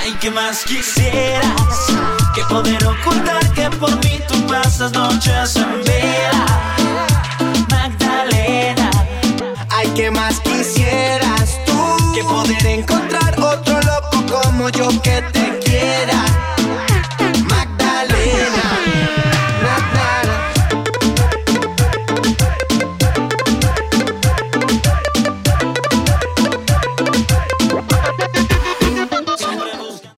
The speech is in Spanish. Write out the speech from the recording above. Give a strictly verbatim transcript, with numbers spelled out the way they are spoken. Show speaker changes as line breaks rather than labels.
Ay, ¿qué más quisieras? Que poder ocultar que por mí tú pasas noches en vela, Magdalena.
Ay, ¿qué más quisieras tú? Que poder encontrar otro loco como yo que te quiera, Magdalena.